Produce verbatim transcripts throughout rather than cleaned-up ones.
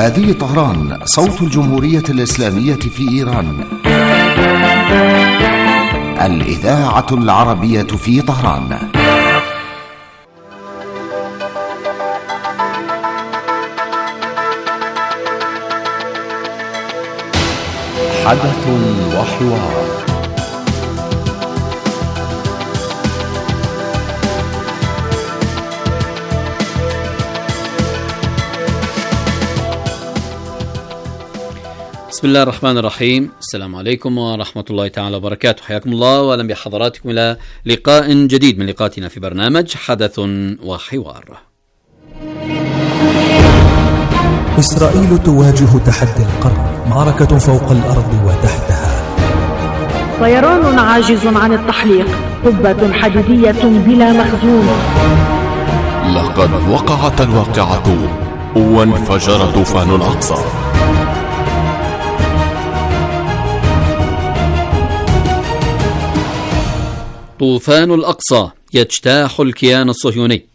هذه طهران، صوت الجمهورية الإسلامية في إيران. الإذاعة العربية في طهران. حدث وحوار. بسم الله الرحمن الرحيم. السلام عليكم ورحمة الله تعالى وبركاته. حياكم الله وأهلا بحضراتكم إلى لقاء جديد من لقاءاتنا في برنامج حدث وحوار. إسرائيل تواجه تحدي القرن، معركة فوق الأرض وتحتها. طيران عاجز عن التحليق، قبة حديدية بلا مخزون. لقد وقعت الواقعة وانفجر طوفان الأقصى. طوفان الأقصى يجتاح الكيان الصهيوني.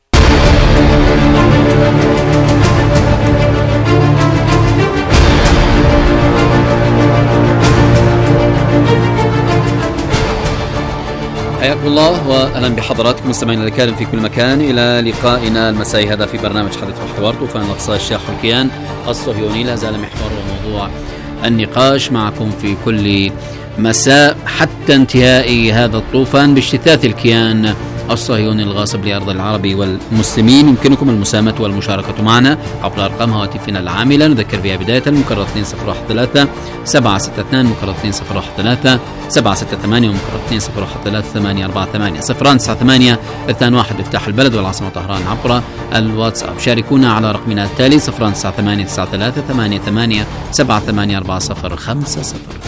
حياكم الله واهلا بحضراتكم مستمعينا الكرام في كل مكان الى لقائنا المسائي هذا في برنامج حدث وحوار. طوفان الاقصى يجتاح الكيان الصهيوني، لا زال محور وموضوع النقاش معكم في كل مساء حتى انتهاء هذا الطوفان باجتثاث الكيان الصهيوني الغاصب لأرض العرب والمسلمين. يمكنكم المساهمة والمشاركة معنا عبر أرقام هواتفنا العاملة، نذكر بها بداية مكرر اثنين صفر واحد ثلاثة سبعة ستة اثنين مكرر اثنين صفر واحد ثلاثة سبعة ستة ثمانية ومكرر اثنين صفر واحد ثلاثة ثمانية أربعة ثمانية صفران تسعة ثمانية اثنان واحد افتح البلد والعاصمة طهران عبر الواتساب. شاركونا على رقمنا التالي صفران تسعة ثمانية تسعة ثلاثة ثمانية ثمانية سبعة ثمانية أربعة صفر خمسة صفر.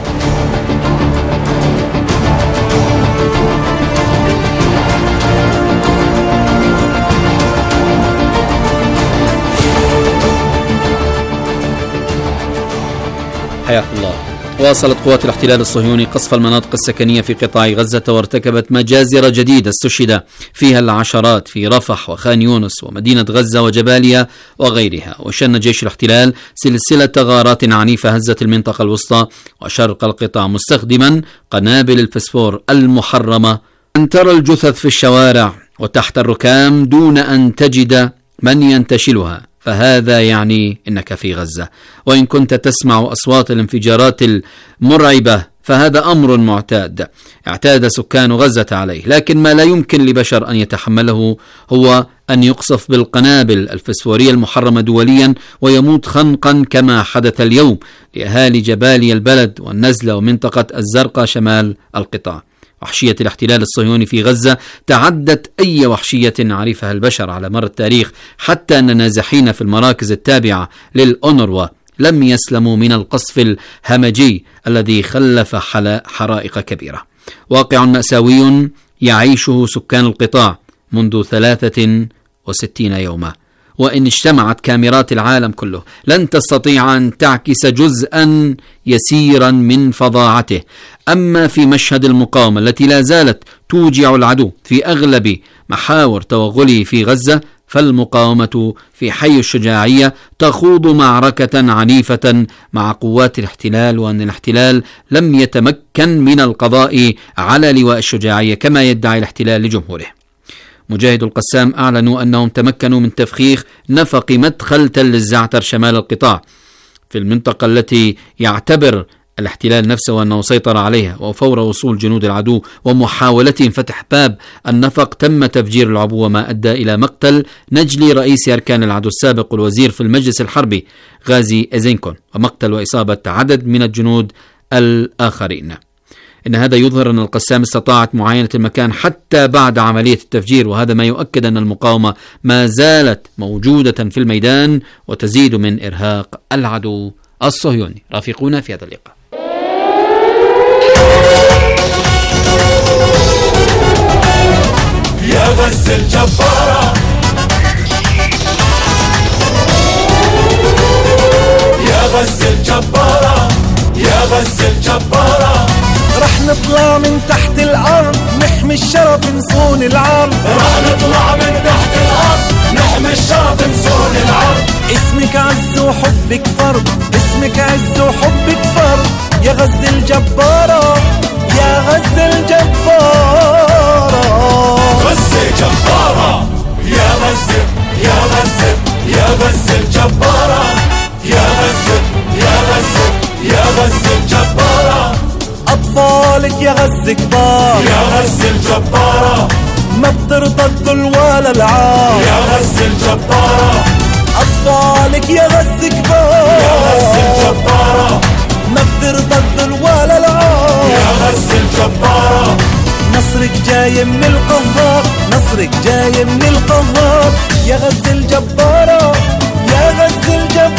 حياكم الله. واصلت قوات الاحتلال الصهيوني قصف المناطق السكنية في قطاع غزة وارتكبت مجازر جديدة استشهد فيها العشرات في رفح وخان يونس ومدينة غزة وجباليا وغيرها. وشن جيش الاحتلال سلسلة غارات عنيفة هزت المنطقة الوسطى وشرق القطاع مستخدما قنابل الفسفور المحرمة. أن ترى الجثث في الشوارع وتحت الركام دون أن تجد من ينتشلها، فهذا يعني إنك في غزة. وإن كنت تسمع أصوات الانفجارات المرعبة فهذا أمر معتاد اعتاد سكان غزة عليه، لكن ما لا يمكن لبشر أن يتحمله هو أن يقصف بالقنابل الفسفورية المحرمة دوليا ويموت خنقا كما حدث اليوم لأهالي جباليا البلد والنزلة ومنطقة الزرقاء شمال القطاع. وحشية الاحتلال الصهيوني في غزة تعدت أي وحشية عرفها البشر على مر التاريخ، حتى أن النازحين في المراكز التابعة للأونروا لم يسلموا من القصف الهمجي الذي خلف حرائق كبيرة. واقع مأساوي يعيشه سكان القطاع منذ ثلاثة وستين يوما، وإن اجتمعت كاميرات العالم كله لن تستطيع أن تعكس جزءا يسيرا من فظاعته. أما في مشهد المقاومة التي لا زالت توجع العدو في أغلب محاور توغله في غزة، فالمقاومة في حي الشجاعية تخوض معركة عنيفة مع قوات الاحتلال، وأن الاحتلال لم يتمكن من القضاء على لواء الشجاعية كما يدعي الاحتلال لجمهوره. مجاهد القسام أعلنوا أنهم تمكنوا من تفخيخ نفق مدخل تل الزعتر شمال القطاع في المنطقة التي يعتبر الاحتلال نفسه أنه سيطر عليها. وفور وصول جنود العدو ومحاولتهم فتح باب النفق تم تفجير العبوة، ما أدى إلى مقتل نجلي رئيس أركان العدو السابق والوزير في المجلس الحربي غازي إزينكون، ومقتل وإصابة عدد من الجنود الآخرين. إن هذا يظهر أن القسام استطاعت معاينة المكان حتى بعد عملية التفجير، وهذا ما يؤكد أن المقاومة ما زالت موجودة في الميدان وتزيد من إرهاق العدو الصهيوني. رافقونا في هذا اللقاء. يا غزة الجبارة، يا غزة الجبارة، يا غزة الجبارة. رح نطلع من تحت الأرض نحمي الشرف نصون العرض، رح نطلع من تحت الأرض نحمي الشرف نصون العرض. اسم اسمك عز وحبك فرض، اسمك عز وحبك فرض، يا غزة الجبارة يا غزة الجبارة. غزة جبارة يا غزة يا غزة يا غزة الجبارة، يا غزة يا غزة يا غزة الجبارة. أطفالك يا غزة كبار، يا غزة الجبارة، ما بترضى الذل ولا العار، يا غزة الجبارة. أطفالك يا غزة كبار، يا غزة الجبارة، ما بترضى الذل ولا العار، يا غزة الجبارة. نصرك جاي من القهار، نصرك جاي من القهار، يا غزة الجبارة يا غزة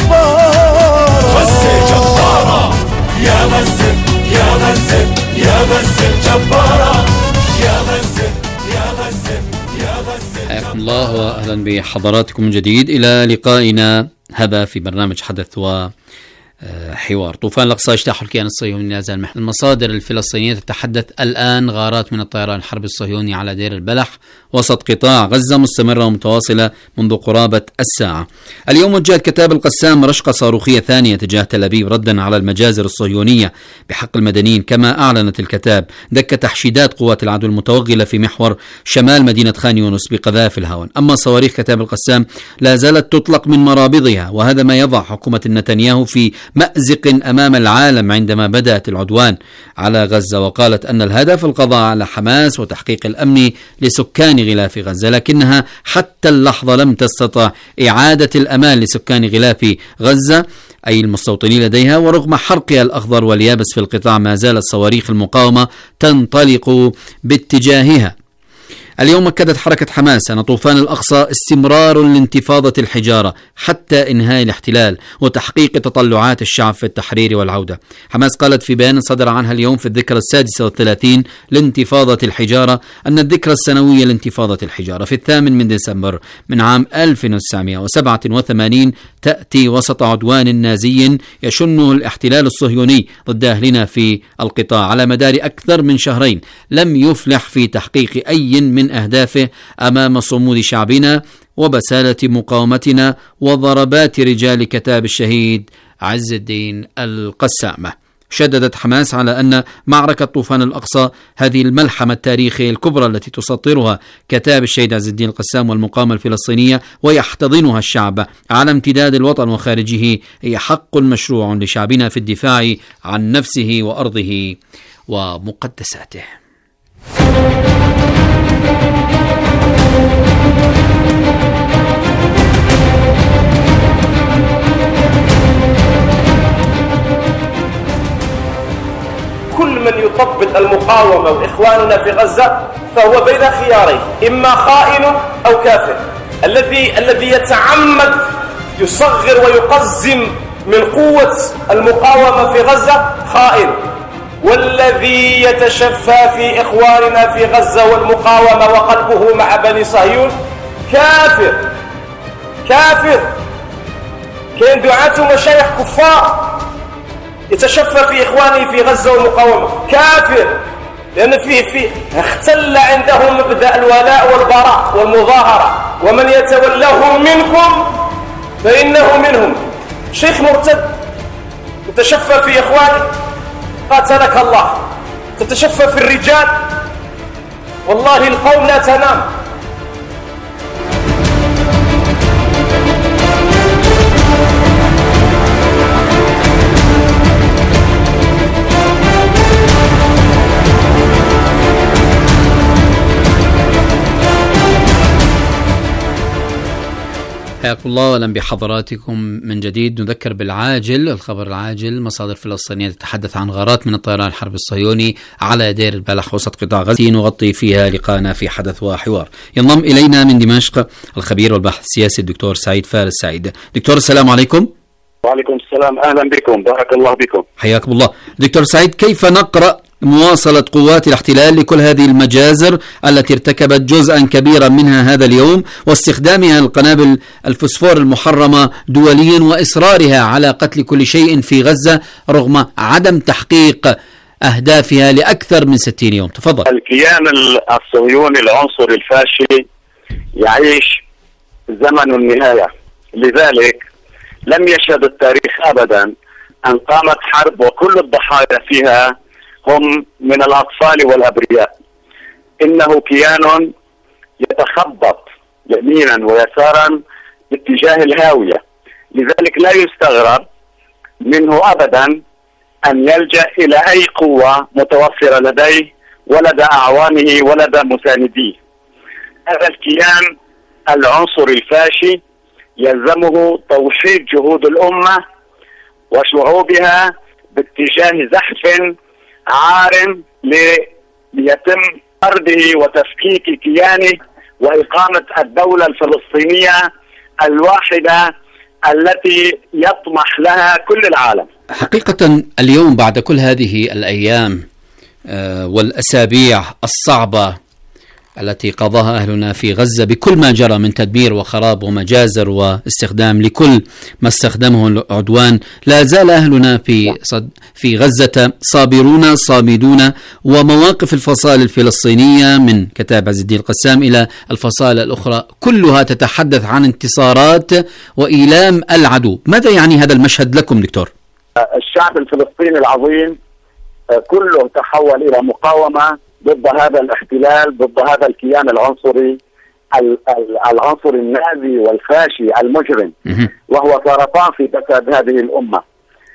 الجبارة. غزة جبارة يا غزة يا غزة يا غزة الجبارة، يا غزة يا غزة يا غزة. حياكم الله وأهلا بحضراتكم من جديد إلى لقائنا هذا في برنامج حدث و حوار. طوفان الأقصى اجتاح الكيان الصهيوني لا زال محل. المصادر الفلسطينية تتحدث الآن غارات من الطيران الحربي الصهيوني على دير البلح وسط قطاع غزة مستمرة ومتواصلة منذ قرابة الساعة. اليوم وجهت كتاب القسام رشقة صاروخية ثانية تجاه تل أبيب ردا على المجازر الصهيونية بحق المدنيين. كما أعلنت الكتاب دك تحشيدات قوات العدو المتوغلة في محور شمال مدينة خان يونس بقذائف الهاون. أما صواريخ كتاب القسام لا زالت تطلق من مرابضها، وهذا ما يضع حكومة نتنياهو في مأزق أمام العالم عندما بدأت العدوان على غزة، وقالت أن الهدف القضاء على حماس وتحقيق الأمن لسكان غلاف غزة، لكنها حتى اللحظة لم تستطع إعادة الأمان لسكان غلاف غزة أي المستوطنين لديها. ورغم حرقها الأخضر واليابس في القطاع ما زالت صواريخ المقاومة تنطلق باتجاهها. اليوم أكدت حركة حماس أن طوفان الأقصى استمرار لانتفاضة الحجارة حتى إنهاء الاحتلال وتحقيق تطلعات الشعب في التحرير والعودة. حماس قالت في بيان صدر عنها اليوم في الذكرى السادسة والثلاثين لانتفاضة الحجارة أن الذكرى السنوية لانتفاضة الحجارة في الثامن من ديسمبر من عام ألف وتسعمائة وسبعة وثمانين تأتي وسط عدوان نازي يشنه الاحتلال الصهيوني ضد أهلنا في القطاع على مدار أكثر من شهرين، لم يفلح في تحقيق أي من أهدافه أمام صمود شعبنا وبسالة مقاومتنا وضربات رجال كتاب الشهيد عز الدين القسامة. شددت حماس على أن معركة طوفان الأقصى هذه الملحمة التاريخية الكبرى التي تسطرها كتاب الشهيد عز الدين القسام والمقاومة الفلسطينية ويحتضنها الشعب على امتداد الوطن وخارجه هي حق مشروع لشعبنا في الدفاع عن نفسه وأرضه ومقدساته. كل من يطبق المقاومة وإخواننا في غزة فهو بين خيارين، إما خائن أو كافر. الذي الذي يتعمد يصغر ويقزم من قوة المقاومة في غزة خائن، والذي يتشفى في إخواننا في غزة والمقاومة وقلبه مع بني صهيون كافر. كافر. كاين دعاة ومشايخ كفار يتشفى في إخوانه في غزة والمقاومة كافر، لأن فيه فيه اختل عندهم مبدأ الولاء والبراء والمظاهرة، ومن يتولهم منكم فإنه منهم. شيخ مرتد يتشفى في إخوانه قاتلك الله، تتشفى في الرجال، والله القوم لا تنام. حياكم الله واهلا بحضراتكم من جديد. نذكر بالعاجل الخبر العاجل. مصادر فلسطينية تتحدث عن غارات من الطيران الحربي الصهيوني على دير البلح وسط قطاع غزة نغطي فيها لقاءنا في حدث وحوار. ينضم إلينا من دمشق الخبير والباحث السياسي الدكتور سعيد فارس. سعيد دكتور السلام عليكم. وعليكم السلام، أهلا بكم، بارك الله بكم. حياكم الله دكتور سعيد. كيف نقرأ مواصلة قوات الاحتلال لكل هذه المجازر التي ارتكبت جزءا كبيرا منها هذا اليوم واستخدامها القنابل الفوسفور المحرمة دوليا وإصرارها على قتل كل شيء في غزة رغم عدم تحقيق أهدافها لأكثر من ستين يوم؟ تفضل. الكيان الصهيوني العنصر الفاشل يعيش زمن النهاية، لذلك لم يشهد التاريخ أبدا أن قامت حرب وكل الضحايا فيها هم من الأطفال والأبرياء. إنه كيان يتخبط يمينا ويسارا باتجاه الهاوية، لذلك لا يستغرب منه أبدا أن يلجأ إلى أي قوة متوفرة لديه ولدى أعوانه ولدى مسانديه. هذا الكيان العنصري الفاشي يلزمه توحيد جهود الأمة وشعوبها باتجاه زحف عار ليتم طرده وتفكيك كيانه وإقامة الدولة الفلسطينية الواحدة التي يطمح لها كل العالم. حقيقة اليوم بعد كل هذه الأيام والأسابيع الصعبة التي قضاها أهلنا في غزة بكل ما جرى من تدمير وخراب ومجازر واستخدام لكل ما استخدمه العدوان، لا زال أهلنا في في غزة صابرون صامدون، ومواقف الفصائل الفلسطينية من كتاب عز الدين القسام إلى الفصائل الأخرى كلها تتحدث عن انتصارات وإيلام العدو. ماذا يعني هذا المشهد لكم دكتور؟ الشعب الفلسطيني العظيم كله تحول إلى مقاومة ضد هذا الاحتلال، ضد هذا الكيان العنصري العنصري النازي والفاشي المجرم، وهو سرطان في جسد هذه الأمة.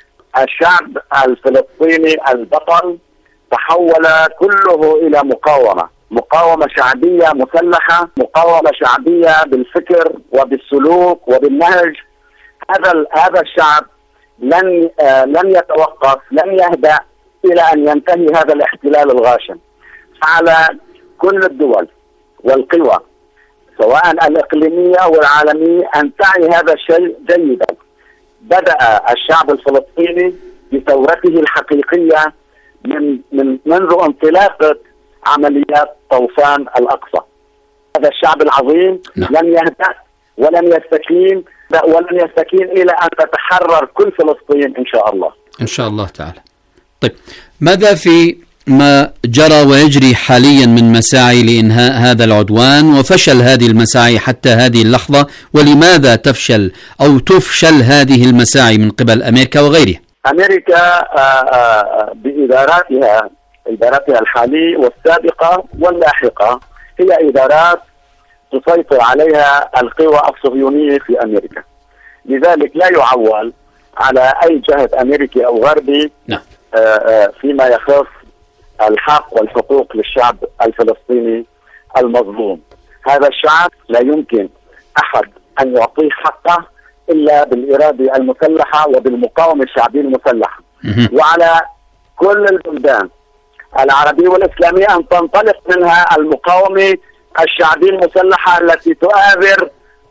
الشعب الفلسطيني البطل تحول كله إلى مقاومة، مقاومة شعبية مسلحة، مقاومة شعبية بالفكر وبالسلوك وبالنهج. هذا هذا الشعب لن آه لن يتوقف، لن يهدأ إلى أن ينتهي هذا الاحتلال الغاشم. على كل الدول والقوى سواء الإقليمية والعالمية أن تعي هذا الشيء جيدا. بدأ الشعب الفلسطيني بثورته الحقيقية من من منذ انطلاقة عمليات طوفان الأقصى. هذا الشعب العظيم نعم. لن يهدأ ولن يستكين ولن يستكين إلى أن تتحرر كل فلسطين إن شاء الله. إن شاء الله تعالى. طيب، ماذا في ما جرى ويجري حاليا من مساعي لإنهاء هذا العدوان وفشل هذه المساعي حتى هذه اللحظة، ولماذا تفشل أو تفشل هذه المساعي من قبل أمريكا وغيرها؟ أمريكا بإداراتها إداراتها الحالية والسابقة واللاحقة هي إدارات تسيطر عليها القوى الصهيونية في أمريكا، لذلك لا يعول على أي جهد أمريكي أو غربي نعم. فيما يخص الحق والحقوق للشعب الفلسطيني المظلوم. هذا الشعب لا يمكن أحد أن يعطيه حقه إلا بالإرادة المسلحة وبالمقاومة الشعبية المسلحة. وعلى كل البلدان العربية والإسلامية أن تنطلق منها المقاومة الشعبية المسلحة التي تؤازر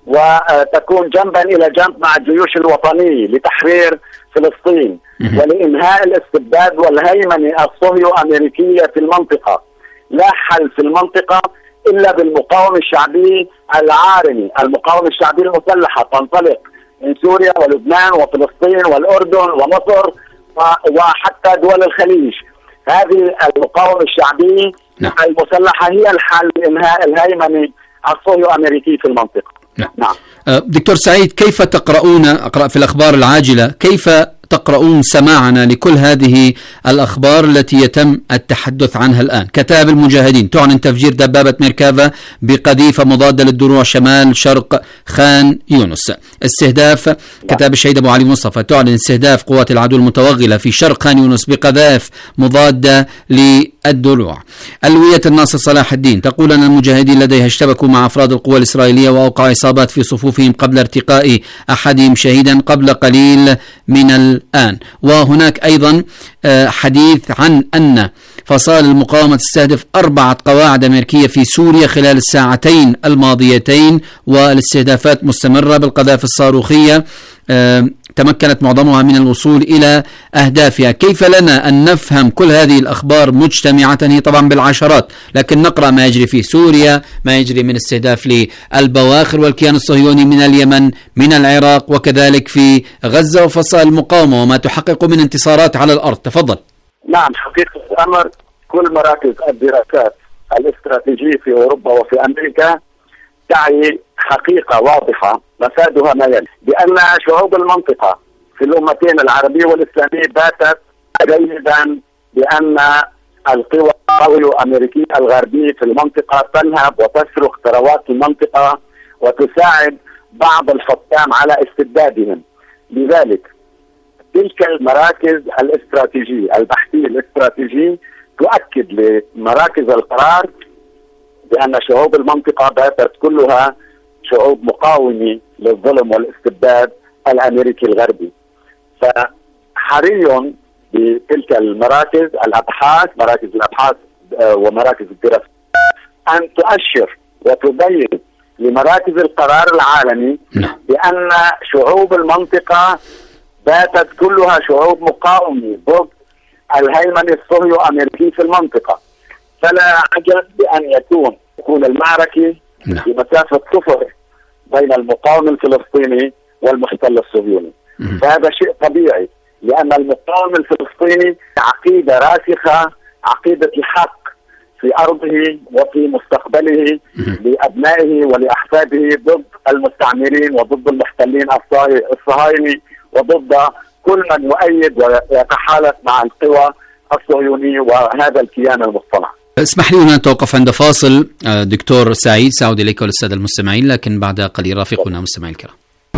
وتكون جنبا إلى جنب مع الجيوش الوطنية لتحرير فلسطين ولإنهاء الاستبداد والهيمنة الصهيو أمريكية في المنطقة. لا حل في المنطقة إلا بالمقاومة الشعبية العارمة، المقاومة الشعبية المسلحة تنطلق من سوريا ولبنان وفلسطين والأردن ومصر وحتى دول الخليج. هذه المقاومة الشعبية نعم. المسلحة هي الحل لإنهاء الهيمنة الصهيو أمريكية في المنطقة. نعم. نعم. دكتور سعيد، كيف تقرؤون، أقرأ في الأخبار العاجلة، كيف تقرؤون سماعنا لكل هذه الأخبار التي يتم التحدث عنها الآن؟ كتائب المجاهدين تعلن تفجير دبابة ميركافا بقذيفة مضادة للدروع شمال شرق خان يونس. استهداف كتائب الشهيد أبو علي مصطفى تعلن استهداف قوات العدو المتوغلة في شرق خان يونس بقذائف مضادة للدروع. ألوية الناصر صلاح الدين تقول أن المجاهدين لديها اشتبكوا مع أفراد القوى الإسرائيلية وأوقعوا إصابات في صفوفهم قبل ارتقاء أحدهم شهيدا قبل قليل من الآن. وهناك أيضا حديث عن أن فصائل المقاومة تستهدف أربعة قواعد أمريكية في سوريا خلال الساعتين الماضيتين، والاستهدافات مستمرة بالقذائف الصاروخية تمكنت معظمها من الوصول إلى أهدافها. كيف لنا أن نفهم كل هذه الأخبار مجتمعة؟ هي طبعا بالعشرات، لكن نقرأ ما يجري في سوريا، ما يجري من استهداف للبواخر والكيان الصهيوني من اليمن، من العراق، وكذلك في غزة وفصائل المقاومة وما تحقق من انتصارات على الأرض. تفضل. نعم، حقيقة الأمر كل مراكز الدراسات الاستراتيجية في أوروبا وفي أمريكا تعي حقيقة واضحة مفادها ما يلي: بأن شعوب المنطقة في الأمتين العربية والإسلامية باتت جيدا بأن القوى الأمريكية الغربية في المنطقة تنهب وتسرق ثروات المنطقة وتساعد بعض الحكام على استبدادهم. لذلك تلك المراكز الاستراتيجية البحثية الاستراتيجية تؤكد لمراكز القرار بأن شعوب المنطقة باتت كلها شعوب مقاومة للظلم والاستبداد الأمريكي الغربي. فحري بتلك المراكز الأبحاث مراكز الأبحاث ومراكز الدراسة أن تؤشر وتبين لمراكز القرار العالمي بأن شعوب المنطقة باتت كلها شعوب مقاومة ضد الهيمنة الصهيو أمريكي في المنطقة. فلا عجب بأن يكون تكون المعركة بمسافة صفر بين المقاوم الفلسطيني والمحتل الصهيوني. فهذا شيء طبيعي، لأن المقاوم الفلسطيني عقيدة راسخة، عقيدة الحق في أرضه وفي مستقبله لأبنائه ولأحفاده ضد المستعمرين وضد المحتلين الصهاينة وضد كل من يؤيد ويتحالف مع القوى الصهيونية وهذا الكيان المصطنع. اسمح لي أن نتوقف عند فاصل. دكتور سعيد، سأعود إليك وللسادة المستمعين، لكن بعد قليل رافقنا مستمعي الكرام.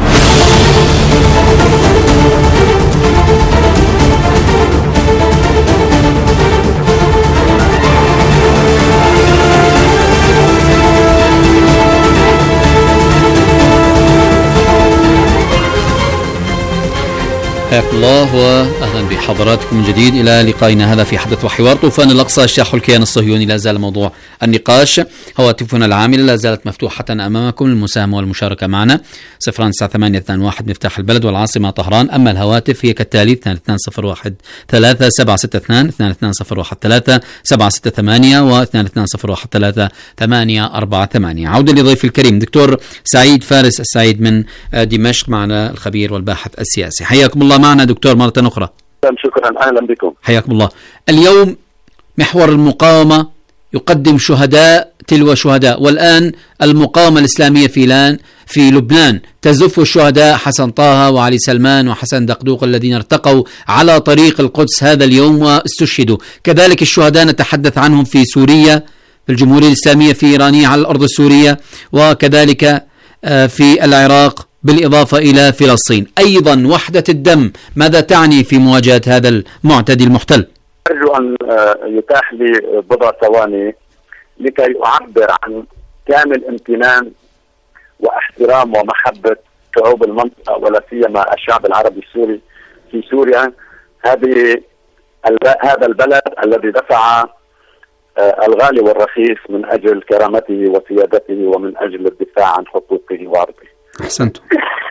حياكم الله واهلا بحضراتكم من جديد الى لقائنا هذا في حدث وحوار. طوفان الاقصى اجتاح الكيان الصهيوني لا زال موضوع النقاش. هواتفنا العامله لا زالت مفتوحه امامكم للمساهمه والمشاركه معنا صفر تسعة ثمانية اثنان واحد مفتاح البلد والعاصمه طهران. اما الهواتف هي كالتالي: اثنان اثنان صفر واحد ثلاثة سبعة ستة اثنان اثنان اثنان صفر واحد ثلاثة سبعة ستة ثمانية واثنان اثنان صفر واحد ثلاثة ثمانية أربعة ثمانية. عودا لضيف الكريم دكتور سعيد فارس السعيد من دمشق، معنا الخبير والباحث السياسي. حياكم الله معنا دكتور مرة أخرى. شكرا، أهلا بكم. حياكم الله. اليوم محور المقاومة يقدم شهداء تلو شهداء، والآن المقاومة الإسلامية في لان في لبنان تزف الشهداء حسن طه وعلي سلمان وحسن دقدوق الذين ارتقوا على طريق القدس هذا اليوم واستشهدوا. كذلك الشهداء نتحدث عنهم في سوريا، في الجمهورية الإسلامية في إيرانية على الأرض السورية، وكذلك في العراق، بالإضافة إلى فلسطين. أيضا وحدة الدم ماذا تعني في مواجهة هذا المعتدي المحتل؟ أرجو أن يتاح لي بضع ثواني لكي أعبر عن كامل امتنان واحترام ومحبة شعوب المنطقة ولا سيما الشعب العربي السوري في سوريا. هذه هذا البلد الذي دفع الغالي والرخيص من أجل كرامته وسيادته ومن أجل الدفاع عن حقوقه وعرضه. أحسنت.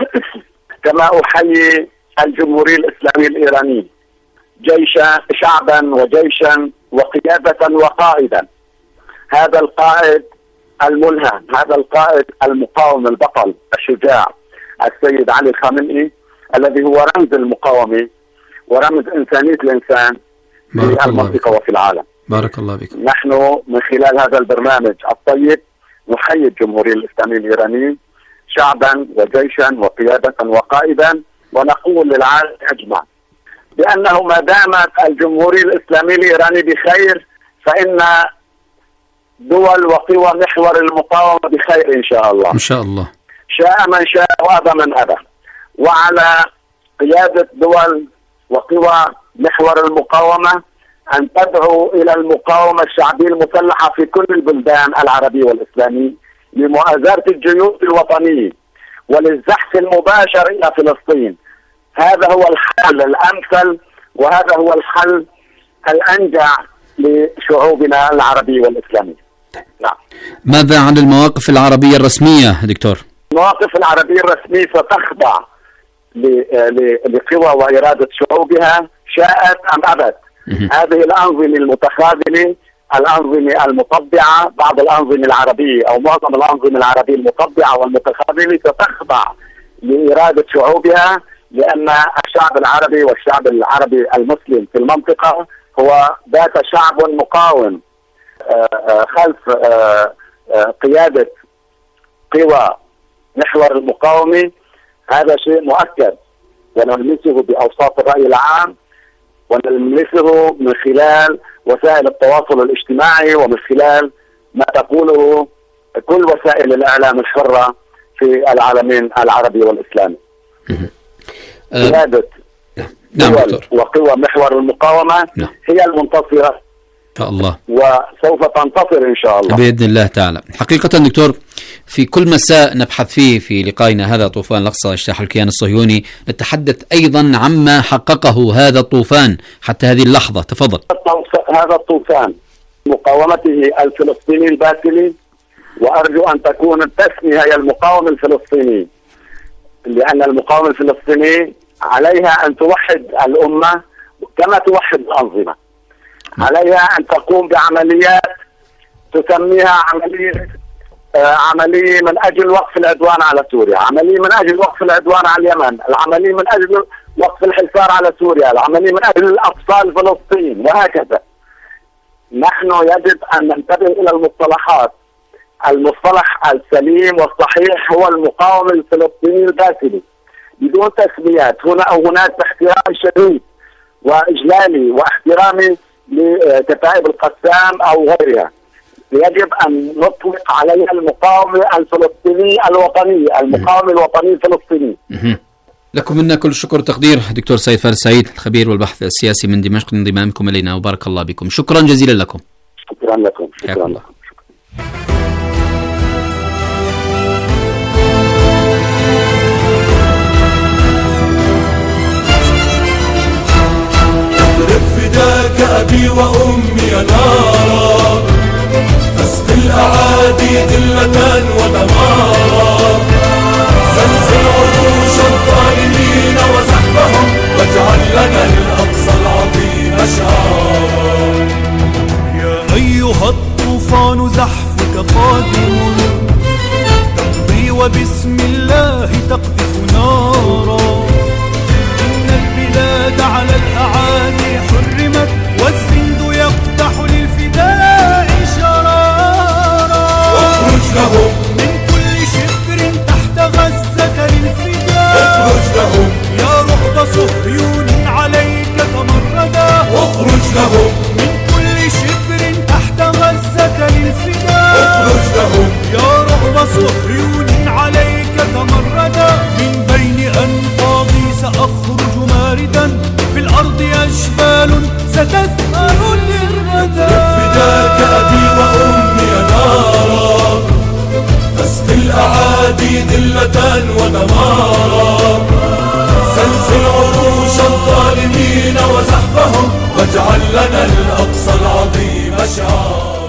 كما أحيي الجمهورية الإسلامية الإيرانية جيشا شعبا وجيشا وقيادة وقائدا. هذا القائد الملهم، هذا القائد المقاوم البطل الشجاع السيد علي الخامنئي الذي هو رمز المقاومة ورمز إنسانية الإنسان في المنطقة وفي العالم. بارك الله بك. نحن من خلال هذا البرنامج الطيب نحيي الجمهورية الإسلامية الإيرانية شعبا وجيشا وقيادة وقائدا، ونقول للعالم أجمع بأنه ما دامت الجمهورية الإسلامية الإيرانية بخير فإن دول وقوى محور المقاومة بخير إن شاء الله. إن شاء الله. شاء من شاء وأبى من أبى. وعلى قيادة دول وقوى محور المقاومة أن تدعو إلى المقاومة الشعبية المسلحة في كل البلدان العربية والإسلامية لمؤازرة الجيوش الوطنية وللزحف المباشر إلى فلسطين. هذا هو الحل الأمثل وهذا هو الحل الأنجع لشعوبنا العربية والإسلامية. نعم. ماذا عن المواقف العربية الرسمية دكتور؟ المواقف العربية الرسمية ستخضع لقوى وإرادة شعوبها شاءت أم أبت. هذه الأنظمة المتخاذلة، الأنظمة المطبعة، بعض الأنظمة العربية أو معظم الأنظمة العربية المطبعة والمتخاذلة ستخضع لإرادة شعوبها، لأن الشعب العربي والشعب العربي المسلم في المنطقة هو ذات شعب مقاوم خلف قيادة قوى محور المقاومة، هذا شيء مؤكد ونلمسه بأوساط الرأي العام، ونلمسه من خلال وسائل التواصل الاجتماعي، ومن خلال ما تقوله كل وسائل الإعلام الحرة في العالمين العربي والإسلامي. قيادة نعم دول وقوى محور المقاومة نعم. هي المنتصرة إن شاء الله، وسوف تنتصر إن شاء الله بإذن الله تعالى. حقيقة دكتور، في كل مساء نبحث فيه في لقائنا هذا طوفان الأقصى اجتاح الكيان الصهيوني، نتحدث أيضا عما حققه هذا الطوفان حتى هذه اللحظة. تفضل. هذا الطوفان مقاومته الفلسطيني الباسلي، وأرجو أن تكون التسمية هي المقاوم الفلسطيني، لأن المقاوم الفلسطيني عليها أن توحد الأمة كما توحد الأنظمة. عليها أن تقوم بعمليات تسميها عملية آه عملية من أجل وقف العدوان على سوريا، عملية من أجل وقف العدوان على اليمن، العملية من أجل وقف الحصار على سوريا، العملية من أجل أطفال فلسطين، وهكذا. نحن يجب أن ننتبه إلى المصطلحات. المصطلح السليم والصحيح هو المقاوم الفلسطيني الباسلي بدون تسميات هنا أو هناك، باحترام شديد وإجلالي واحترامي لكتائب القسام أو غيرها. يجب أن نطلق عليها المقاومة الفلسطيني الوطني، المقاومة الوطني الفلسطيني. لكم منا كل الشكر والتقدير دكتور سيد فارس سعيد، الخبير والبحث السياسي من دمشق، انضمامكم إلينا وبارك الله بكم. شكرا جزيلا لكم. شكرا لكم. شكرا لكم. فداك أبي وأمي نارا، تسقي الأعادي ذلة ودمارا، زلزل عروش الظالمين وزحفهم، واجعل لنا الأقصى العظيم شعارا. يا أيها الطوفان زحفك قادم، تمضي وبسم الله تقذف نارا، البلاد على الأعادي حرمت، والزند يقدح للفداء شرارا. اخرج لهم من كل شبر تحت غزة للفداء، اخرج لهم يا رعب صهيون عليك تمردا. اخرج لهم من كل شبر تحت غزة للفداء، اخرج لهم يا رعب صهيون عليك تمردا. من بين أنفاضي سأخرج ماردا، في الأرض أجبال ستثأر للردى. فداك أبي وأمي نارا، تسقي الأعادي ذلة ودمارا، زلزل عروش الظالمين وزحفهم، واجعل لنا الأقصى العظيم شعارا.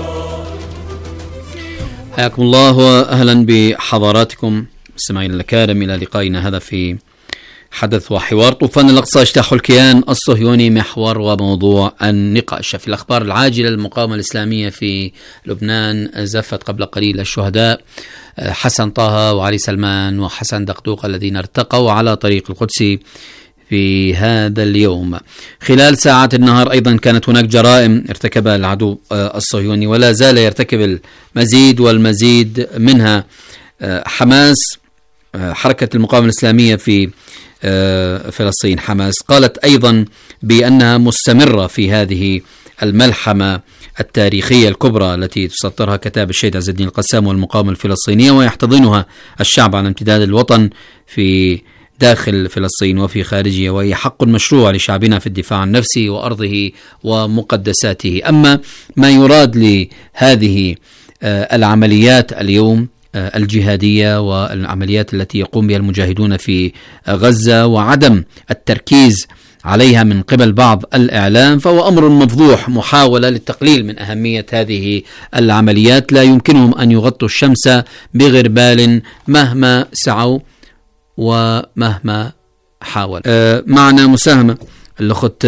حياكم الله وأهلا بحضراتكم مستمعينا الكرام إلى لقائنا هذا في حدث وحوار طوفان الأقصى اجتاح الكيان الصهيوني، محور وموضوع النقاش. في الأخبار العاجلة، المقاومة الإسلامية في لبنان زفت قبل قليل الشهداء حسن طه وعلي سلمان وحسن دقدوق الذين ارتقوا على طريق القدس في هذا اليوم. خلال ساعات النهار أيضا كانت هناك جرائم ارتكبها العدو الصهيوني ولا زال يرتكب المزيد والمزيد منها. حماس، حركة المقاومة الإسلامية في فلسطين، حماس قالت أيضا بأنها مستمرة في هذه الملحمة التاريخية الكبرى التي تسطرها كتاب الشهيد عز الدين القسام والمقاومة الفلسطينية، ويحتضنها الشعب على امتداد الوطن في داخل فلسطين وفي خارجها، وهي حق مشروع لشعبنا في الدفاع عن نفسه وأرضه ومقدساته. أما ما يراد لهذه العمليات اليوم الجهادية والعمليات التي يقوم بها المجاهدون في غزة وعدم التركيز عليها من قبل بعض الإعلام، فهو أمر مفضوح، محاولة للتقليل من أهمية هذه العمليات. لا يمكنهم أن يغطوا الشمس بغربال مهما سعوا ومهما حاول. معنا مساهمة الأخت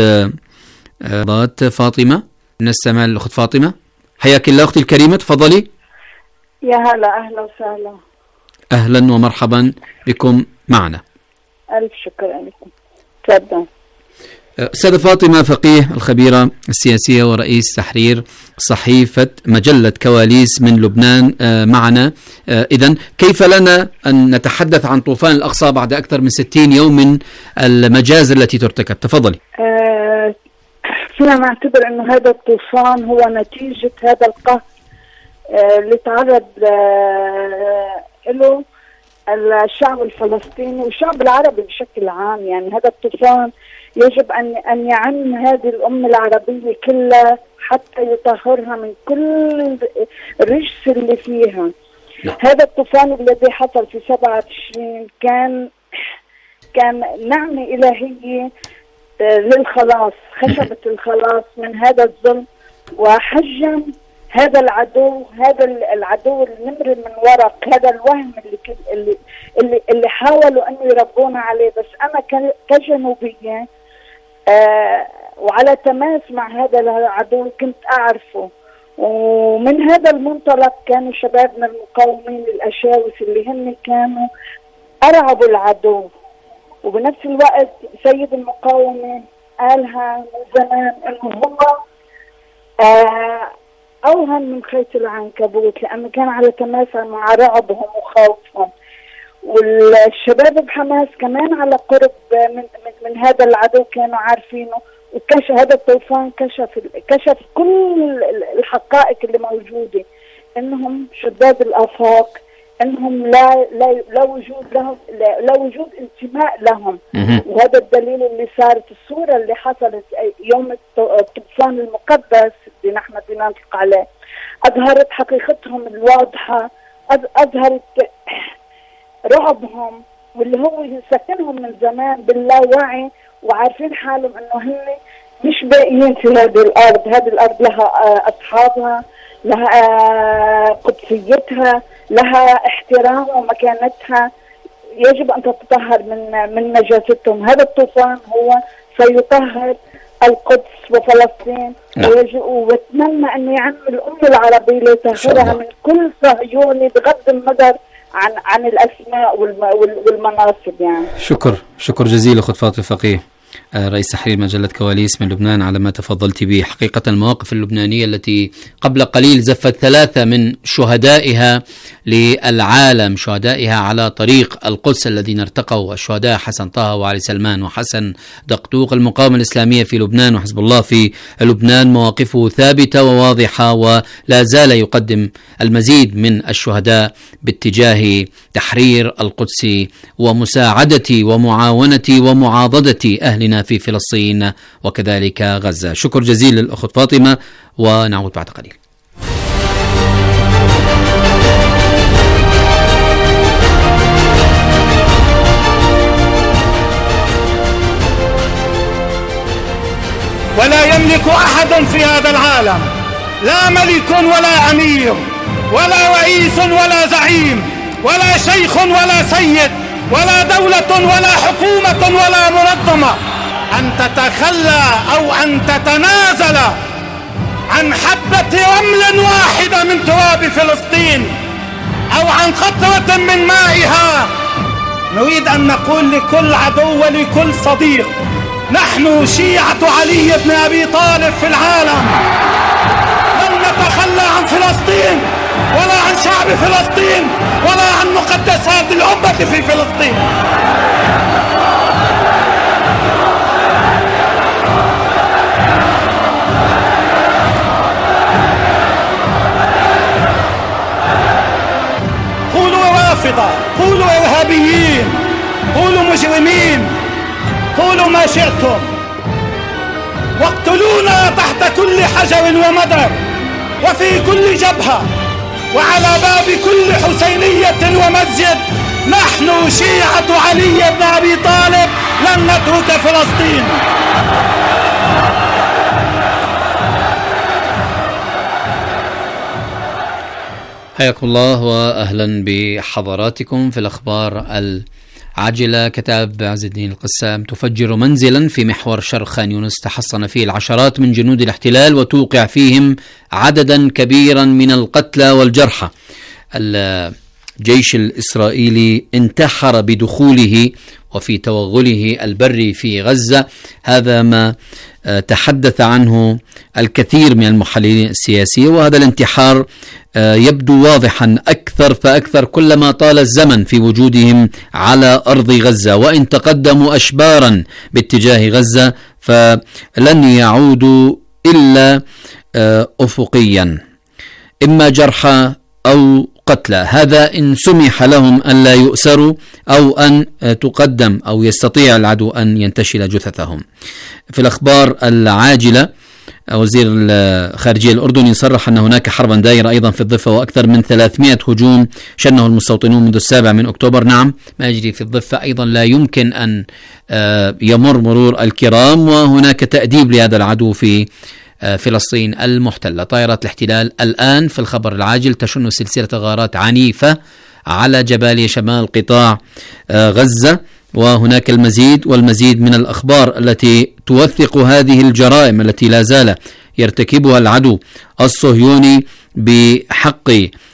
فاطمة، نستمع الأخت فاطمة. حياك الله أختي الكريمة، تفضلي. يا هلا، أهلا وسهلا. أهلا ومرحبا بكم معنا. ألف شكر لكم. تفضل. أستاذة فاطمة فقيه الخبيرة السياسية ورئيس تحرير صحيفة مجلة كواليس من لبنان معنا. إذن كيف لنا أن نتحدث عن طوفان الأقصى بعد أكثر من ستين يوم من المجازر التي ترتكب؟ تفضلي. آه فينا نعتبر أنه هذا الطوفان هو نتيجة هذا القهر آه اللي تعرض آه له الشعب الفلسطيني والشعب العربي بشكل عام. يعني هذا الطوفان يجب أن أن يعم هذه الأمة العربية كلها حتى يطهرها من كل الرجس اللي فيها. لا. هذا الطوفان الذي حصل في سبعة تشرين كان كان نعمة إلهية للخلاص، خشبة الخلاص من هذا الظلم وحجم هذا العدو، هذا العدو النمر من ورق، هذا الوهم اللي اللي اللي, اللي حاولوا أن يربونا عليه. بس أنا كجنوبية آه وعلى تماس مع هذا العدو كنت أعرفه، ومن هذا المنطلق كانوا شبابنا المقاومين الأشاوس اللي هن كانوا أرعبوا العدو. وبنفس الوقت سيد المقاومة قالها من زمان إنه هو آه أوهن من خيط العنكبوت، لأنه كان على تماس مع رعبهم وخوفهم. والشباب بحماس كمان على قرب من, من, من هذا العدو كانوا عارفينه، وكشف هذا الطوفان كشف كشف كل الحقائق اللي موجودة، إنهم شداد الآفاق، إنهم لا لا لا وجود لهم، لا, لا وجود انتماء لهم. وهذا الدليل اللي صارت الصورة اللي حصلت يوم الطوفان المقدس اللي نحن بدنا نطلق عليه، أظهرت حقيقتهم الواضحة، أظهرت رعبهم واللي هو سكنهم من زمان باللاوعي، وعارفين حالهم انه هن مش باقيين في هذه الارض. هذه الارض لها اصحابها، لها قدسيتها، لها احترام ومكانتها، يجب ان تتطهر من من نجاستهم. هذا الطوفان هو سيطهر القدس وفلسطين، واتمنى انه يعم الامه العربيه ليطهرها من كل صهيوني بغض النظر عن عن الاسماء والمناصب. يعني شكر شكر جزيل اخت فاطمه فقيه رئيس تحرير مجلة كواليس من لبنان على ما تفضلت به. حقيقة المواقف اللبنانية التي قبل قليل زفت ثلاثة من شهدائها للعالم، شهدائها على طريق القدس الذين ارتقوا، الشهداء حسن طه وعلي سلمان وحسن دقدوق. المقاومة الإسلامية في لبنان وحزب الله في لبنان مواقفه ثابتة وواضحة، ولا زال يقدم المزيد من الشهداء باتجاه تحرير القدس ومساعدة ومعاونة ومعاضدة أهلنا في فلسطين وكذلك غزة. شكر جزيل للأخت فاطمة، ونعود بعد قليل. ولا يملك أحد في هذا العالم، لا ملك ولا أمير ولا رئيس ولا زعيم ولا شيخ ولا سيد ولا دولة ولا حكومة ولا منظمة أن تتخلى أو أن تتنازل عن حبة رمل واحدة من تراب فلسطين أو عن قطرة من مائها. نريد أن نقول لكل عدو ولكل صديق: نحن شيعة علي بن أبي طالب في العالم، لن نتخلى عن فلسطين ولا عن شعب فلسطين ولا عن مقدسات الأمة في فلسطين. قولوا رافضة، قولوا إرهابيين، قولوا مجرمين، قولوا ما شئتم، واقتلونا تحت كل حجر ومدر وفي كل جبهة وعلى باب كل حسينية ومسجد. نحن شيعة علي بن أبي طالب لن نترك فلسطين. حياكم الله وأهلا بحضراتكم في الأخبار العاجلة. كتاب عز الدين القسام: تفجر منزلا في محور شرق خان يونس تحصن فيه العشرات من جنود الاحتلال وتوقع فيهم عددا كبيرا من القتلى والجرحى. الجيش الإسرائيلي انتحر بدخوله وفي توغله البري في غزة. هذا ما تحدث عنه الكثير من المحللين السياسيين، وهذا الانتحار يبدو واضحا أكثر فأكثر كلما طال الزمن في وجودهم على أرض غزة، وإن تقدموا أشبارا باتجاه غزة فلن يعودوا إلا أفقيا، إما جرحى أو قتلى. هذا إن سمح لهم أن لا يؤسروا أو أن تقدم أو يستطيع العدو أن ينتشل جثثهم. في الأخبار العاجلة، وزير الخارجية الأردني صرح أن هناك حربا دائرة أيضا في الضفة، وأكثر من ثلاثمائة هجوم شنه المستوطنون منذ السابع من أكتوبر. نعم، ما يجري في الضفة أيضا لا يمكن أن يمر مرور الكرام، وهناك تأديب لهذا العدو في فلسطين المحتلة. طائرات الاحتلال الآن في الخبر العاجل تشن سلسلة غارات عنيفة على جباليا شمال قطاع غزة، وهناك المزيد والمزيد من الأخبار التي توثق هذه الجرائم التي لا زال يرتكبها العدو الصهيوني بحق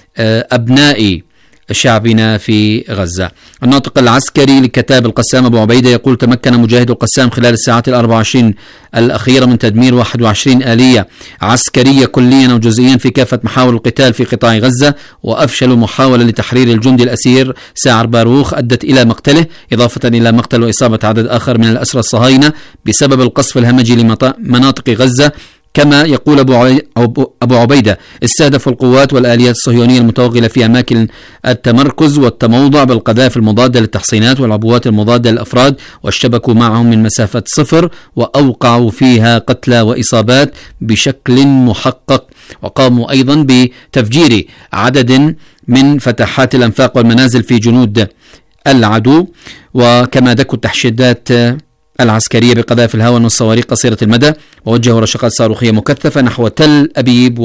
أبناء شعبنا في غزة. الناطق العسكري لكتاب القسام أبو عبيدة يقول: تمكن مجاهد القسام خلال الساعات الأربع وعشرين الأخيرة من تدمير واحد وعشرين آلية عسكرية كليا أو جزئيا في كافة محاور القتال في قطاع غزة، وأفشلوا محاولة لتحرير الجندي الأسير ساعر باروخ أدت إلى مقتله، إضافة إلى مقتل وإصابة عدد آخر من الأسرى الصهاينة بسبب القصف الهمجي لمناطق غزة. كما يقول أبو عبيدة: استهدفوا القوات والآليات الصهيونية المتوغلة في أماكن التمركز والتموضع بالقذائف المضادة للتحصينات والعبوات المضادة للأفراد، واشتبكوا معهم من مسافة صفر، وأوقعوا فيها قتلى وإصابات بشكل محقق. وقاموا أيضا بتفجير عدد من فتحات الأنفاق والمنازل في جنود العدو، وكما دكوا التحشيدات العسكرية بقذائف الهاون والصواريخ قصيرة المدى، ووجهوا رشقات صاروخية مكثفة نحو تل أبيب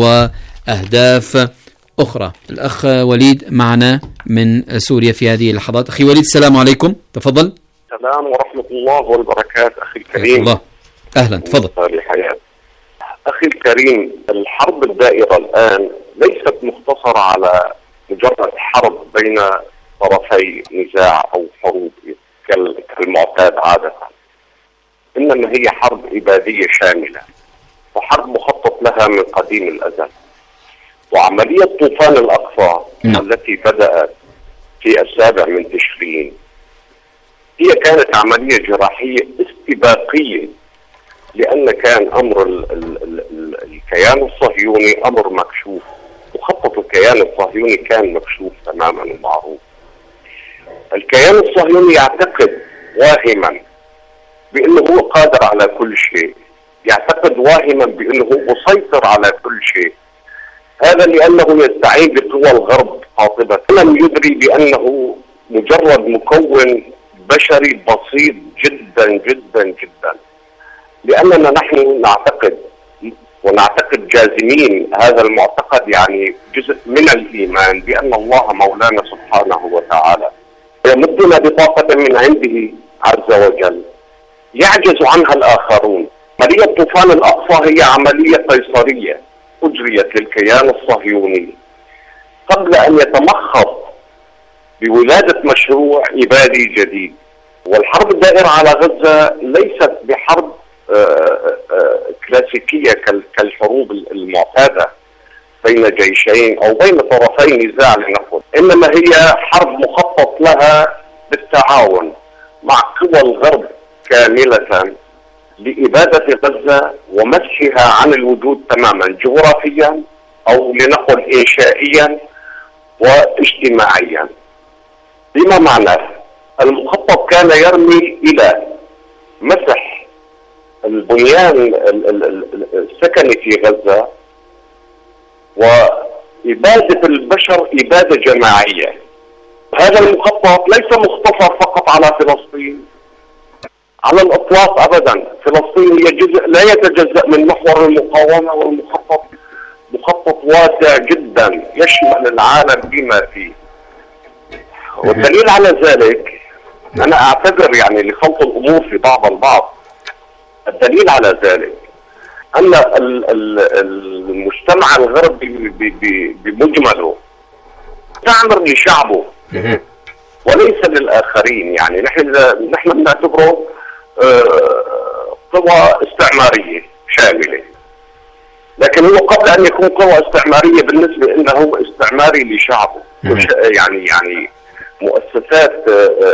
وأهداف أخرى. الأخ وليد معنا من سوريا في هذه اللحظات. أخي وليد، السلام عليكم، تفضل. السلام ورحمة الله وبركاته. أخي الكريم، الله. أهلا، تفضل. أخي الكريم، الحرب الدائرة الآن ليست مختصرة على مجرد حرب بين طرفي نزاع أو حروب كالمعتاد عادة، إنما هي حرب إبادية شاملة، وحرب مخطط لها من قديم الأزل. وعملية طوفان الأقصى م. التي بدأت في السابع من تشرين هي كانت عملية جراحية استباقية، لأن كان أمر ال ال ال ال الكيان الصهيوني أمر مكشوف، مخطط الكيان الصهيوني كان مكشوف تماما ومعروف. الكيان الصهيوني يعتقد واهما بأنه هو قادر على كل شيء، يعتقد واهما بأنه مسيطر على كل شيء. هذا لأنه يستعين بقوى الغرب قاطبة، لم يدري بأنه مجرد مكون بشري بسيط جدا جدا جدا. لأننا نحن نعتقد ونعتقد جازمين هذا المعتقد، يعني جزء من الإيمان بأن الله مولانا سبحانه وتعالى يمدنا بطاقة من عنده عز وجل يعجز عنها الآخرون. عملية طوفان الأقصى هي عملية قيصرية أجريت للكيان الصهيوني قبل أن يتمخض بولادة مشروع إبادي جديد. والحرب الدائرة على غزة ليست بحرب آآ آآ كلاسيكية كالحروب المعتادة بين جيشين أو بين طرفي نزاع لنقل، إنما هي حرب مخطط لها بالتعاون مع قوى الغرب كاملة لإبادة غزة ومسحها عن الوجود تماما جغرافيا أو لنقل إنشائيا واجتماعيا. بما معناه المخطط كان يرمي إلى مسح البنيان السكني في غزة وإبادة البشر إبادة جماعية. هذا المخطط ليس مختصر فقط على فلسطين على الإطلاق أبدا. فلسطين هي جزء لا يتجزأ من محور المقاومة، والمخطط مخطط واسع جدا يشمل العالم بما فيه. والدليل على ذلك، أنا أعتذر يعني لخلط الأمور في بعض البعض، الدليل على ذلك أن المجتمع الغربي بمجمله تعمر لشعبه وليس للآخرين. يعني نحن نحن بنعتبره قوى استعمارية شاملة، لكن هو قبل أن يكون قوى استعمارية بالنسبة إنه هو استعماري لشعبه. يعني يعني مؤسسات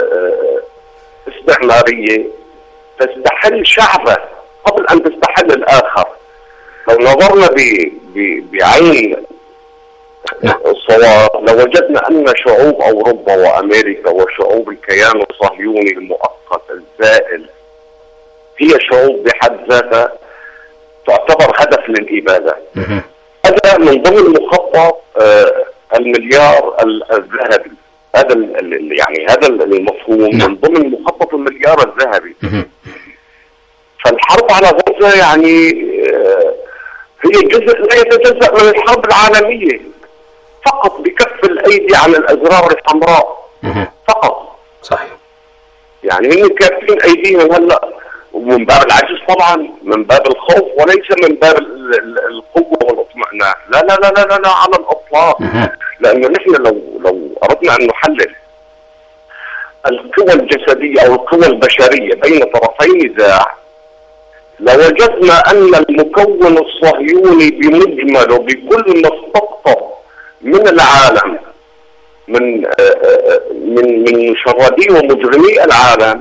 استعمارية تستحل شعبه قبل أن تستحل الآخر. لو نظرنا بعين الصواب لوجدنا أن شعوب أوروبا وأمريكا وشعوب الكيان الصهيوني المؤقت الزائل هي شعوب بحد ذاتها تعتبر هدف للإبادة. هذا من ضمن مخطط المليار الذهبي. هذا يعني هذا المفهوم من ضمن مخطط المليار الذهبي. فالحرب على غزة يعني هي جزء لا يتجزأ من الحرب العالمية، فقط بكف الأيدي عن الأزرار الحمراء فقط. صحيح. يعني هم كافين أيديهم هلا ومن باب العجز طبعا، من باب الخوف وليس من باب القوة والاطمئنان. لا لا لا لا لا على الإطلاق. لأنه نحن لو لو أردنا أن نحلل القوى الجسدية أو القوى البشرية بين طرفي نزاع لوجدنا أن المكون الصهيوني بمجمله بكل ما استقطب من العالم من من من مشردي ومجرمي العالم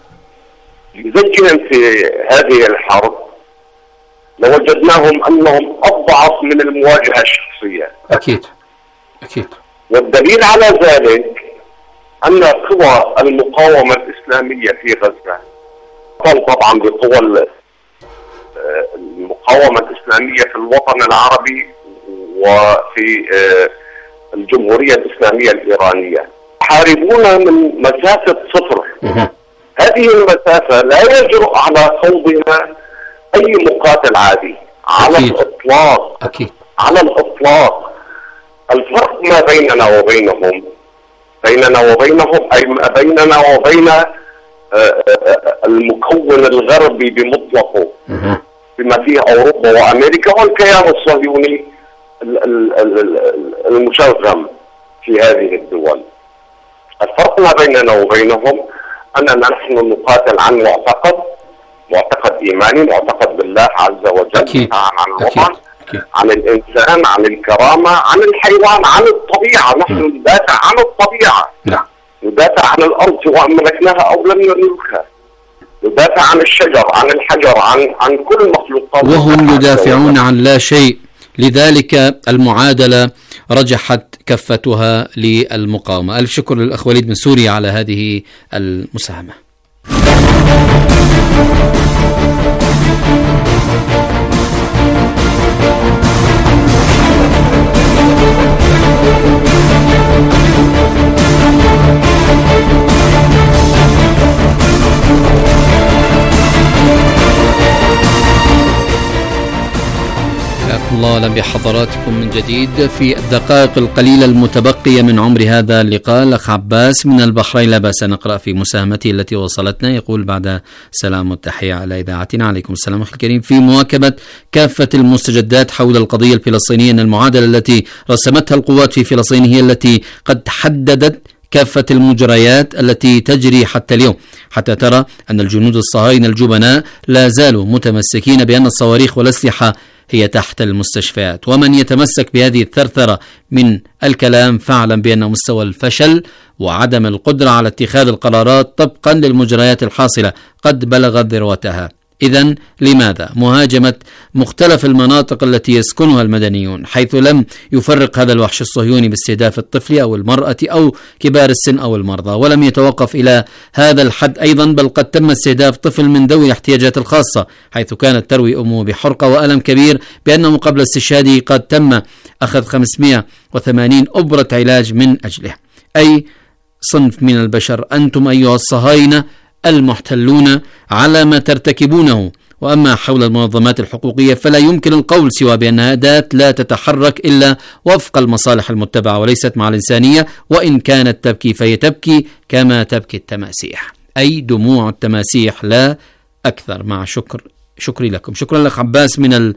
لزجهم في هذه الحرب لوجدناهم أنهم أضعف من المواجهة الشخصية. أكيد أكيد. والدليل على ذلك أن قوى المقاومة الإسلامية في غزة طبعا بقوى المقاومة الإسلامية في الوطن العربي وفي الجمهورية الإسلامية الإيرانية يحاربون من مسافة صفر. هذه المسافة لا يجرؤ على خوضها أي مقاتل عادي على أكيد. الإطلاق. أكيد. على الإطلاق. الفرق ما بيننا وبينهم بيننا وبينهم أي ما بيننا وبين المكون الغربي بمطلقه بما فيه أوروبا وأمريكا والكيان الصهيوني المشرذم في هذه الدول. الفرق ما بيننا وبينهم أننا نحن نقاتل عن معتقد معتقد إيماني، معتقد بالله عز وجل. أكيد. عن الوطن، أكيد. عن الإنسان، عن الكرامة، عن الحيوان، عن الطبيعة. نحن م. ندافع عن الطبيعة. نعم. ندافع عن الأرض سواء ملكناها أو لم نملكها. ندافع عن الشجر، عن الحجر، عن عن كل المخلوقات. وهم يدافعون عن لا شيء. لذلك المعادلة رجحت كفتها للمقاومة. ألف شكر للأخ وليد من سوريا على هذه المساهمة. الله أهلا بحضراتكم من جديد في الدقائق القليلة المتبقية من عمر هذا اللقاء. الأخ عباس من البحرين لا بأس نقرأ في مساهمته التي وصلتنا. يقول بعد سلام والتحية على إذاعتنا. عليكم السلام أخي الكريم. في مواكبة كافة المستجدات حول القضية الفلسطينية أن المعادلة التي رسمتها القوات في فلسطين هي التي قد حددت كافة المجريات التي تجري حتى اليوم، حتى ترى أن الجنود الصهاينة الجبناء لا زالوا متمسكين بأن الصواريخ والأسلحة هي تحت المستشفيات. ومن يتمسك بهذه الثرثرة من الكلام فاعلم بأن مستوى الفشل وعدم القدرة على اتخاذ القرارات طبقا للمجريات الحاصلة قد بلغت ذروتها. إذن لماذا مهاجمة مختلف المناطق التي يسكنها المدنيون، حيث لم يفرق هذا الوحش الصهيوني باستهداف الطفل أو المرأة أو كبار السن أو المرضى؟ ولم يتوقف إلى هذا الحد أيضا، بل قد تم استهداف طفل من ذوي الاحتياجات الخاصة، حيث كانت تروي أمه بحرقة وألم كبير بأنه قبل استشهاده قد تم أخذ خمسمائة وثمانين أبرة علاج من أجله. أي صنف من البشر أنتم أيها الصهاينة المحتلون على ما ترتكبونه؟ وأما حول المنظمات الحقوقية فلا يمكن القول سوى بأنها أداة لا تتحرك إلا وفق المصالح المتبعة وليست مع الإنسانية، وإن كانت تبكي فهي تبكي كما تبكي التماسيح، أي دموع التماسيح لا أكثر. مع شكر شكري لكم. شكرا لك عباس من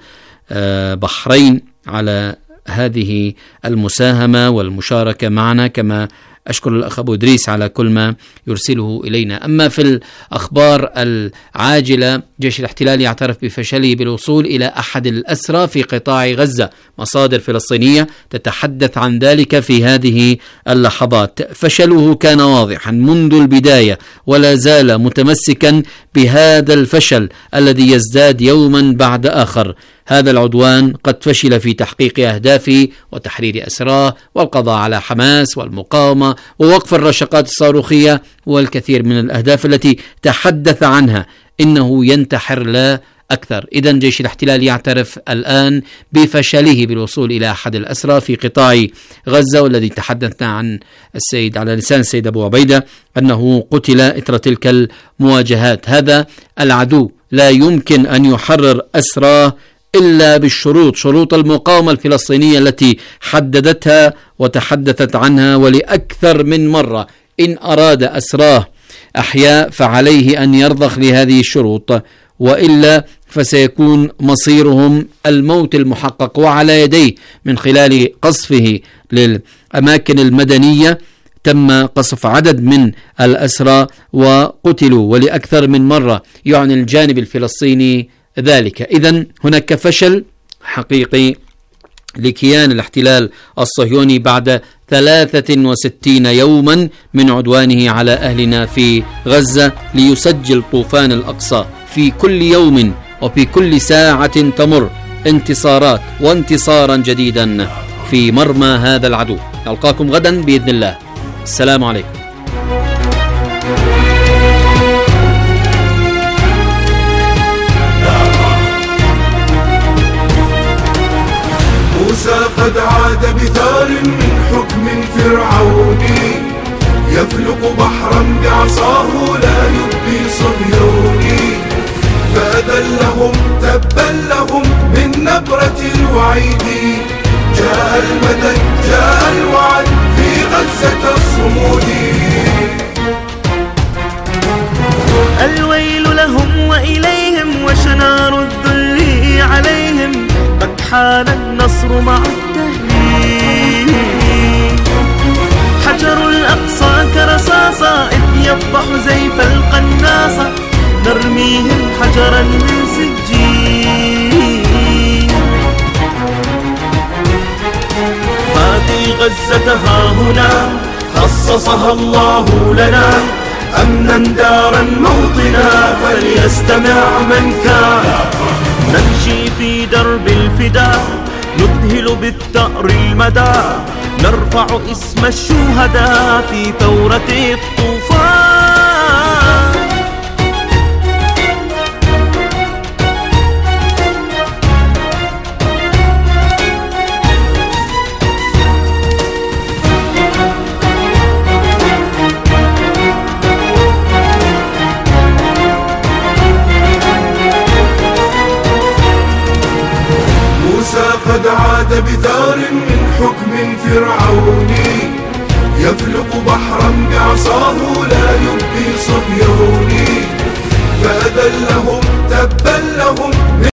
البحرين على هذه المساهمة والمشاركة معنا، كما أشكر الأخ أبو إدريس على كل ما يرسله إلينا. أما في الأخبار العاجلة، جيش الاحتلال يعترف بفشله بالوصول إلى أحد الأسرى في قطاع غزة. مصادر فلسطينية تتحدث عن ذلك في هذه اللحظات. فشله كان واضحا منذ البداية ولا زال متمسكا بهذا الفشل الذي يزداد يوما بعد آخر. هذا العدوان قد فشل في تحقيق أهدافه وتحرير أسراه والقضاء على حماس والمقاومة ووقف الرشقات الصاروخية والكثير من الأهداف التي تحدث عنها. إنه ينتحر لا أكثر. إذن جيش الاحتلال يعترف الآن بفشله بالوصول إلى أحد الأسرى في قطاع غزة، والذي تحدثنا عن السيد على لسان السيد أبو عبيدة أنه قتل إثر تلك المواجهات. هذا العدو لا يمكن أن يحرر أسراه إلا بالشروط، شروط المقاومة الفلسطينية التي حددتها وتحدثت عنها ولأكثر من مرة. إن أراد أسراه أحياء فعليه أن يرضخ لهذه الشروط، وإلا فسيكون مصيرهم الموت المحقق وعلى يديه. من خلال قصفه للأماكن المدنية تم قصف عدد من الأسرى وقتلوا ولأكثر من مرة، يعني الجانب الفلسطيني ذلك. إذن هناك فشل حقيقي لكيان الاحتلال الصهيوني بعد ثلاثة وستين يوما من عدوانه على أهلنا في غزة، ليسجل طوفان الأقصى في كل يوم وفي كل ساعة تمر انتصارات وانتصارا جديدا في مرمى هذا العدو. نلقاكم غدا بإذن الله. السلام عليكم. موسى قد عاد بثار من حكم فرعوني، يفلق بحرا بعصاه لا يبقي صهيوني، فأذلهم تبا لهم من نبرة الوعيد. جاء المدد جاء الوعد في غزة الصمود. الويل لهم وإليهم وشنار الذل عليهم، قد حان النصر مع التهليل. حجر الأقصى كرصاصة إذ يفضح زيف القناصة، نرميهم حجرا من سجين. هذه غزة ها هنا خصصها الله لنا، أمنا دارا موطنا فليستمع من كان. نمشي في درب الفداء نذهل بالثأر المدى، نرفع اسم الشهداء في ثورة الطوفان. قد عاد بثار من حكم فرعوني،